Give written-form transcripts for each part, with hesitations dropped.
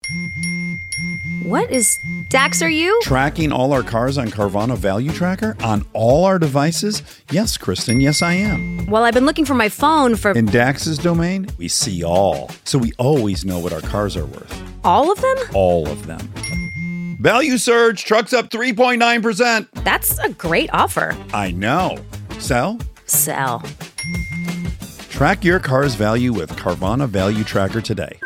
What is... Dax, are you? Tracking all our cars on Carvana Value Tracker on all our devices? Yes, Kristen, yes I am. Well, I've been looking for my phone for... In Dax's domain, we see all. So we always know what our cars are worth. All of them? All of them. Value surge, trucks up 3.9%. That's a great offer. I know. Sell? Sell. Track your car's value with Carvana Value Tracker today.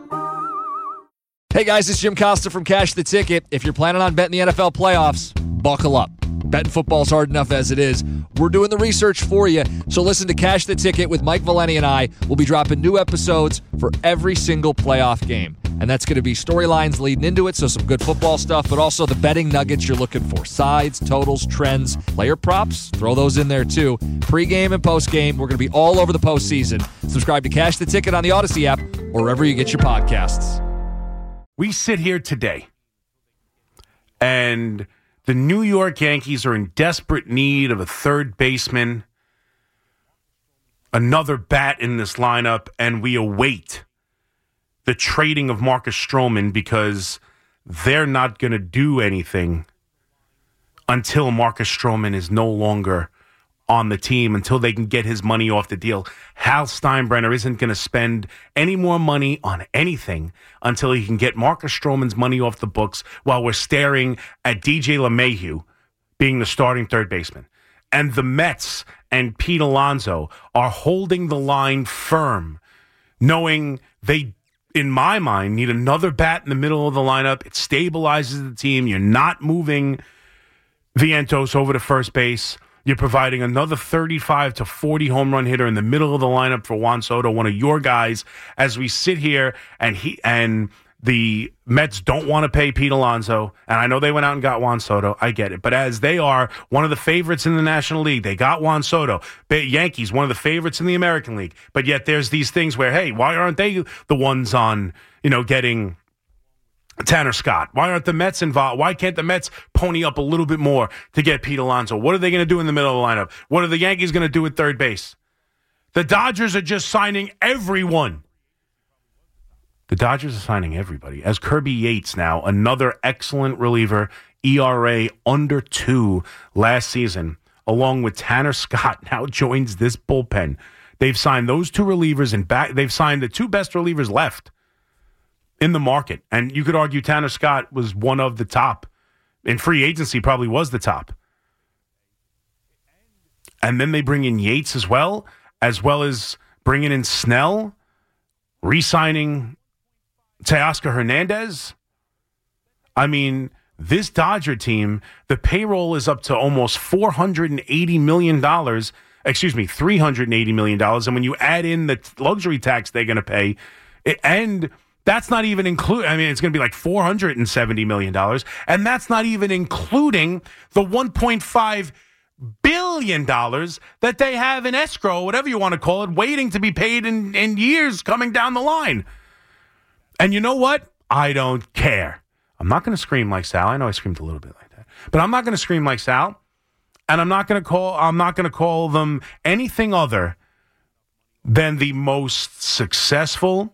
Hey guys, it's Jim Costa from Cash the Ticket. If you're planning on betting the NFL playoffs, buckle up. Betting football's hard enough as it is. We're doing the research for you, so listen to Cash the Ticket with Mike Valeni and I. We'll be dropping new episodes for every single playoff game. And that's going to be storylines leading into it, so some good football stuff, but also the betting nuggets you're looking for. Sides, totals, trends, player props, throw those in there too. Pre-game and post-game, we're going to be all over the postseason. Subscribe to Cash the Ticket on the Odyssey app or wherever you get your podcasts. We sit here today, and the New York Yankees are in desperate need of a third baseman, another bat in this lineup, and we await the trading of Marcus Stroman because they're not going to do anything until Marcus Stroman is no longer on the team, until they can get his money off the deal. Hal Steinbrenner isn't going to spend any more money on anything until he can get Marcus Stroman's money off the books while we're staring at DJ LeMahieu being the starting third baseman. And the Mets and Pete Alonso are holding the line firm, knowing they, in my mind, need another bat in the middle of the lineup. It stabilizes the team. You're not moving Vientos over to first base. You're providing another 35 to 40 home run hitter in the middle of the lineup for Juan Soto, one of your guys, as we sit here and the Mets don't want to pay Pete Alonso. And I know they went out and got Juan Soto. I get it. But as they are one of the favorites in the National League, they got Juan Soto. Yankees, one of the favorites in the American League. But yet there's these things where, hey, why aren't they the ones on, getting Tanner Scott? Why aren't the Mets involved? Why can't the Mets pony up a little bit more to get Pete Alonso? What are they going to do in the middle of the lineup? What are the Yankees going to do at third base? The Dodgers are just signing everyone. The Dodgers are signing everybody. As Kirby Yates now, another excellent reliever, ERA under 2 last season, along with Tanner Scott, now joins this bullpen. They've signed those two relievers and they've signed the two best relievers left in the market. And you could argue Tanner Scott was one of the top. In free agency, probably was the top. And then they bring in Yates as well as bringing in Snell, re-signing Teoscar Hernandez. I mean, this Dodger team, the payroll is up to almost $480 million. $380 million. And when you add in the luxury tax they're going to pay, and that's not even include. I mean, it's going to be like $470 million. And that's not even including the $1.5 billion that they have in escrow, whatever you want to call it, waiting to be paid in years coming down the line. And you know what? I don't care. I'm not going to scream like Sal. I know I screamed a little bit like that. But I'm not going to scream like Sal. And I'm not going to call them anything other than the most successful,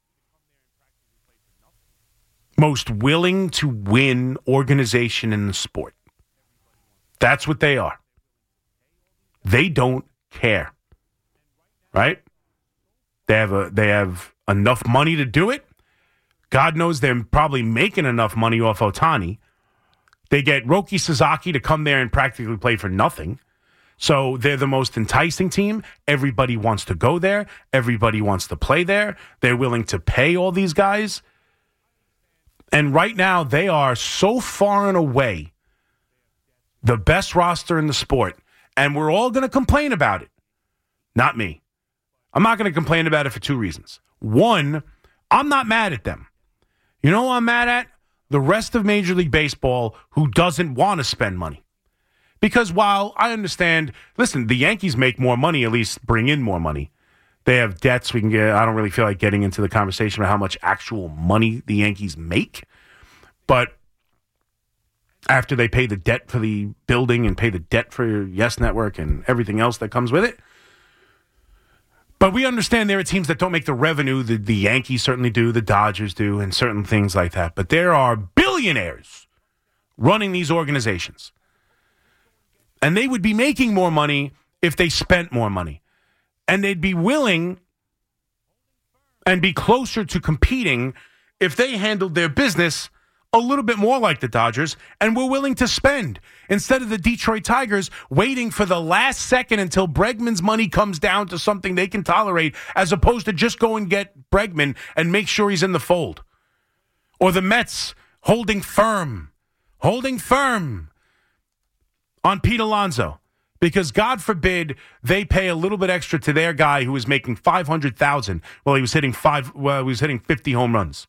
most willing to win organization in the sport. That's what they are. They don't care. Right? They have enough money to do it. God knows they're probably making enough money off Ohtani. They get Roki Sasaki to come there and practically play for nothing. So they're the most enticing team. Everybody wants to go there. Everybody wants to play there. They're willing to pay all these guys. And right now, they are so far and away the best roster in the sport. And we're all going to complain about it. Not me. I'm not going to complain about it for two reasons. One, I'm not mad at them. You know what I'm mad at? The rest of Major League Baseball who doesn't want to spend money. Because while I understand, listen, the Yankees make more money, at least bring in more money. They have debts we can get. I don't really feel like getting into the conversation about how much actual money the Yankees make. But after they pay the debt for the building and pay the debt for Yes Network and everything else that comes with it. But we understand there are teams that don't make the revenue. The Yankees certainly do, the Dodgers do, and certain things like that. But there are billionaires running these organizations. And they would be making more money if they spent more money. And they'd be willing and be closer to competing if they handled their business a little bit more like the Dodgers and were willing to spend instead of the Detroit Tigers waiting for the last second until Bregman's money comes down to something they can tolerate, as opposed to just go and get Bregman and make sure he's in the fold. Or the Mets holding firm on Pete Alonso, because God forbid they pay a little bit extra to their guy who was making $500,000 while he was hitting 50 home runs.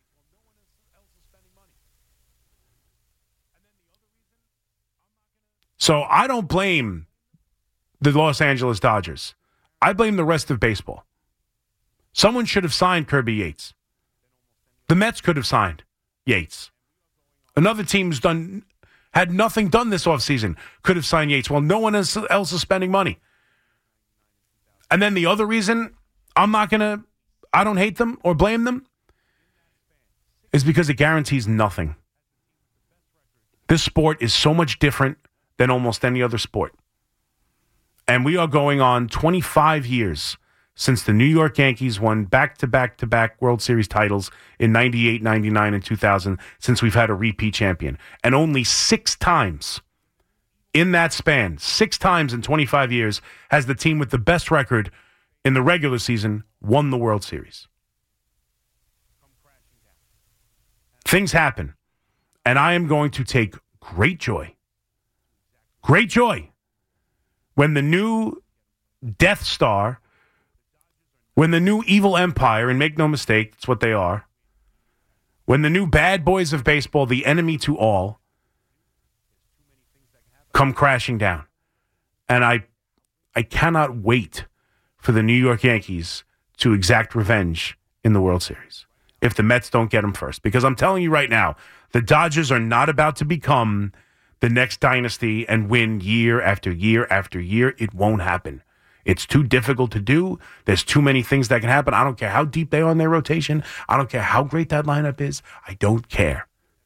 So I don't blame the Los Angeles Dodgers. I blame the rest of baseball. Someone should have signed Kirby Yates. The Mets could have signed Yates. Another team's had nothing done this offseason, could have signed Yates. Well, no one else is spending money. And then the other reason I don't hate them or blame them, is because it guarantees nothing. This sport is so much different than almost any other sport. And we are going on 25 years since the New York Yankees won back-to-back-to-back World Series titles in 98, 99, and 2000, since we've had a repeat champion. And only 6 times in that span, 6 times in 25 years, has the team with the best record in the regular season won the World Series. Things happen. And I am going to take great joy when the new Death Star, when the new evil empire, and make no mistake, it's what they are, when the new bad boys of baseball, the enemy to all, come crashing down. And I cannot wait for the New York Yankees to exact revenge in the World Series if the Mets don't get them first. Because I'm telling you right now, the Dodgers are not about to become the next dynasty and win year after year after year. It won't happen. It's too difficult to do. There's too many things that can happen. I don't care how deep they are in their rotation. I don't care how great that lineup is. I don't care.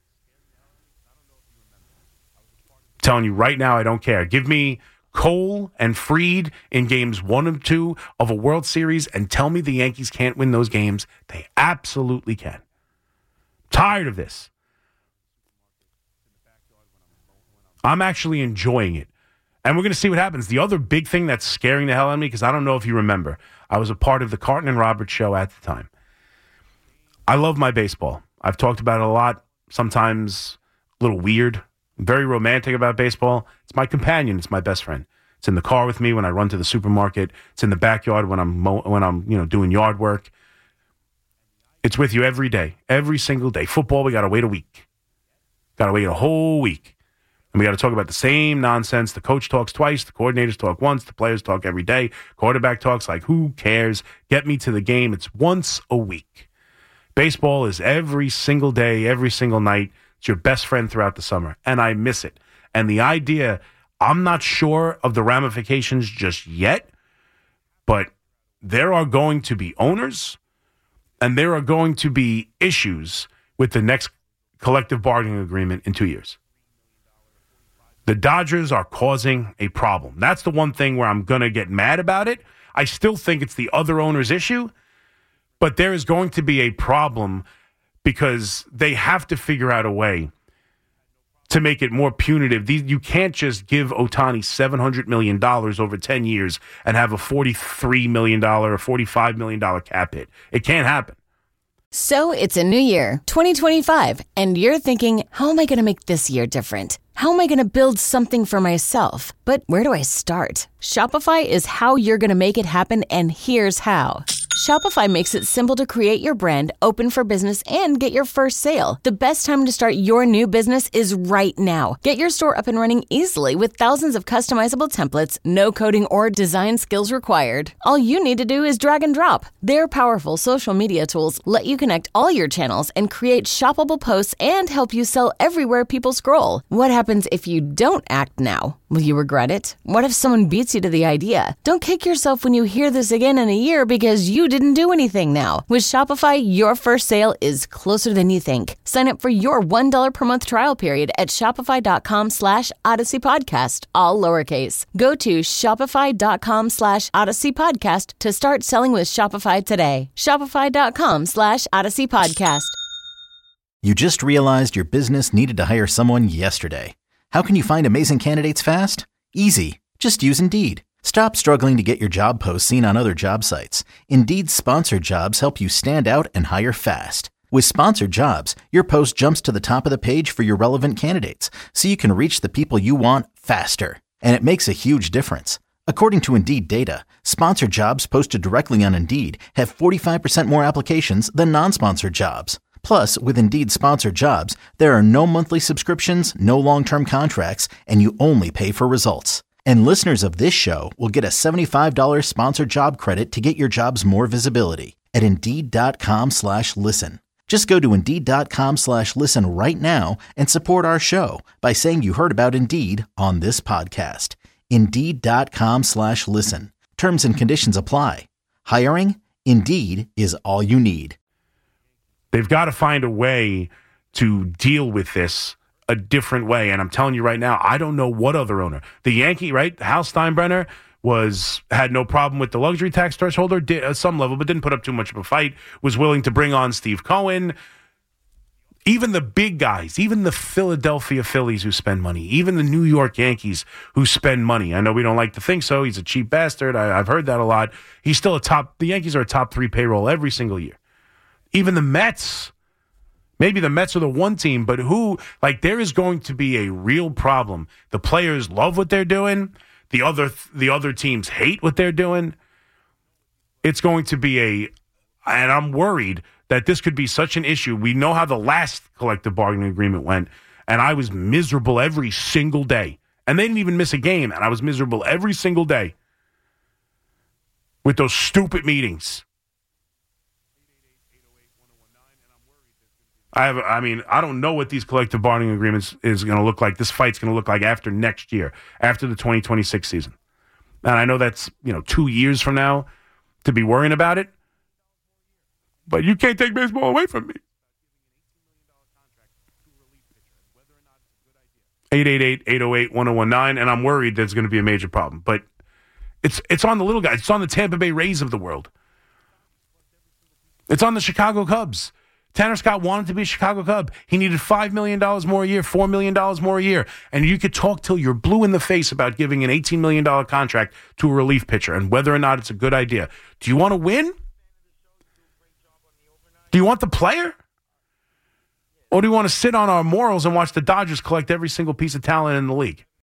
I'm telling you right now, I don't care. Give me Cole and Fried in games 1 and 2 of a World Series and tell me the Yankees can't win those games. They absolutely can. Tired of this. I'm actually enjoying it. And we're going to see what happens. The other big thing that's scaring the hell out of me, because I don't know if you remember, I was a part of the Carton and Roberts show at the time. I love my baseball. I've talked about it a lot, sometimes a little weird, very romantic about baseball. It's my companion. It's my best friend. It's in the car with me when I run to the supermarket. It's in the backyard when I'm doing yard work. It's with you every day, every single day. Football, we got to wait a week. Got to wait a whole week. And we got to talk about the same nonsense. The coach talks twice. The coordinators talk once. The players talk every day. Quarterback talks like, who cares? Get me to the game. It's once a week. Baseball is every single day, every single night. It's your best friend throughout the summer. And I miss it. And the idea, I'm not sure of the ramifications just yet, but there are going to be owners and there are going to be issues with the next collective bargaining agreement in 2 years. The Dodgers are causing a problem. That's the one thing where I'm going to get mad about it. I still think it's the other owner's issue, but there is going to be a problem because they have to figure out a way to make it more punitive. You can't just give Ohtani $700 million over 10 years and have a $43 million or $45 million cap hit. It can't happen. So it's a new year, 2025, and you're thinking, how am I going to make this year different? How am I going to build something for myself? But where do I start? Shopify is how you're going to make it happen, and here's how. Shopify makes it simple to create your brand, open for business, and get your first sale. The best time to start your new business is right now. Get your store up and running easily with thousands of customizable templates, no coding or design skills required. All you need to do is drag and drop. Their powerful social media tools let you connect all your channels and create shoppable posts and help you sell everywhere people scroll. What happens if you don't act now? Will you regret it? What if someone beats you to the idea? Don't kick yourself when you hear this again in a year because you didn't do anything now. With Shopify, your first sale is closer than you think. Sign up for your $1 per month trial period at shopify.com/Odyssey Podcast, all lowercase. Go to shopify.com/Odyssey Podcast to start selling with Shopify today. Shopify.com/Odyssey Podcast. You just realized your business needed to hire someone yesterday. How can you find amazing candidates fast? Easy. Just use Indeed. Stop struggling to get your job posts seen on other job sites. Indeed's sponsored jobs help you stand out and hire fast. With sponsored jobs, your post jumps to the top of the page for your relevant candidates, so you can reach the people you want faster. And it makes a huge difference. According to Indeed data, sponsored jobs posted directly on Indeed have 45% more applications than non-sponsored jobs. Plus, with Indeed sponsored jobs, there are no monthly subscriptions, no long-term contracts, and you only pay for results. And listeners of this show will get a $75 sponsored job credit to get your jobs more visibility at Indeed.com/listen. Just go to Indeed.com/listen right now and support our show by saying you heard about Indeed on this podcast. Indeed.com/listen. Terms and conditions apply. Hiring? Indeed is all you need. They've got to find a way to deal with this a different way. And I'm telling you right now, I don't know what other owner. The Yankee, right? Hal Steinbrenner had no problem with the luxury tax threshold at some level, but didn't put up too much of a fight, was willing to bring on Steve Cohen. Even the big guys, even the Philadelphia Phillies who spend money, even the New York Yankees who spend money. I know we don't like to think so. He's a cheap bastard. I've heard that a lot. He's still the Yankees are a top 3 payroll every single year. Even the Mets, maybe the Mets are the one team, but there is going to be a real problem. The players love what they're doing. The other teams hate what they're doing. It's going to be and I'm worried that this could be such an issue. We know how the last collective bargaining agreement went, and I was miserable every single day. And they didn't even miss a game, and I was miserable every single day with those stupid meetings. I don't know what these collective bargaining agreements is going to look like. This fight's going to look like after next year, after the 2026 season. And I know that's, 2 years from now to be worrying about it. But you can't take baseball away from me. 888-808-1019, and I'm worried there's going to be a major problem. But it's on the little guys. It's on the Tampa Bay Rays of the world. It's on the Chicago Cubs. Tanner Scott wanted to be a Chicago Cub. He needed $5 million more a year, $4 million more a year. And you could talk till you're blue in the face about giving an $18 million contract to a relief pitcher and whether or not it's a good idea. Do you want to win? Do you want the player? Or do you want to sit on our morals and watch the Dodgers collect every single piece of talent in the league?